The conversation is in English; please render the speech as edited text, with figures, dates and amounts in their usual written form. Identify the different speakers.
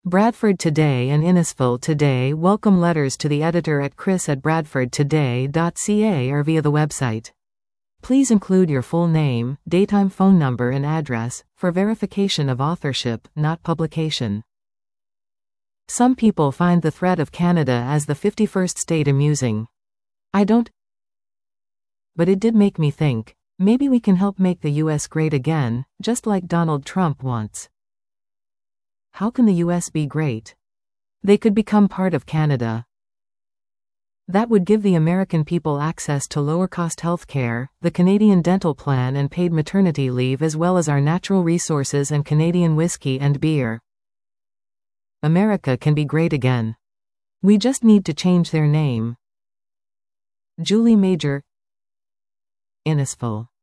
Speaker 1: Bradford Today and Innisfil Today welcome letters to the editor at chris@bradfordtoday.ca or via the website. Please include your full name, daytime phone number and address, for verification of authorship, not publication. Some people find the threat of Canada as the 51st state amusing. I don't. But it did make me think. Maybe we can help make the US great again, just like Donald Trump wants. How can the US be great? They could become part of Canada. That would give the American people access to lower-cost health care, the Canadian dental plan and paid maternity leave, as well as our natural resources and Canadian whiskey and beer. America can be great again. We just need to change their name. Julie Major, Innisfil.